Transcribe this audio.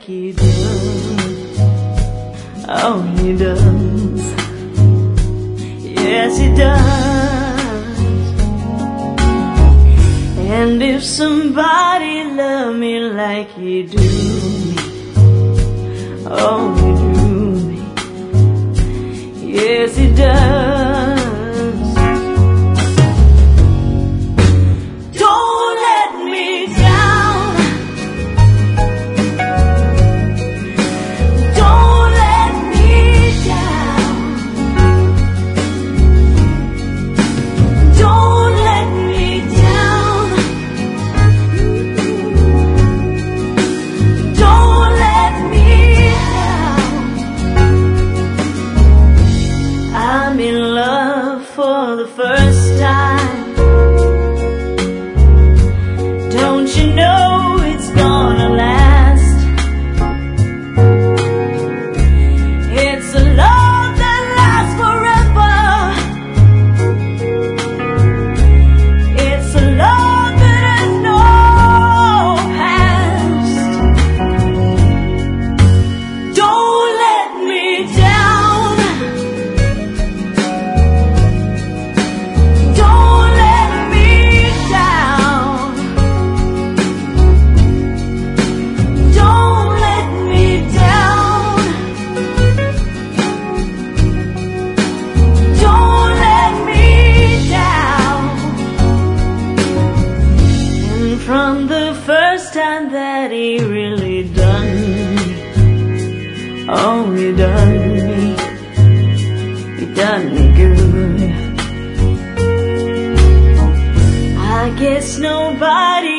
he does. Oh, he does. Yes, he does. And if somebody loved me like he do me, oh, he do me. Yes, he does. Don't let me down. Don't let me down. Don't let me down. Don't let me down. I'm in love for the first time. Don't you know it's gonna last? It's a love that lasts forever. It's a love that has no past. Don't let me down. Don't let me down. Don't let me down. Don't let me down. And from the first time that he really done me, oh, he done me good. I guess nobody